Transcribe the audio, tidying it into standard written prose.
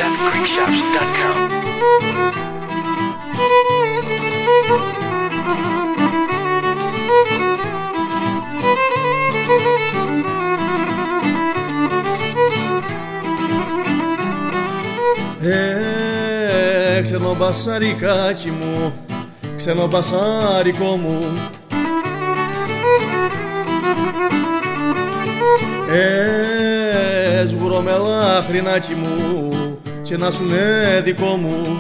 at greekshops.com. Ξένο μπασαρικάκι μου, ξένο μπασάρικο μου, σγουρώ με λάχρινάκι μου και να σου είναι δικό μου.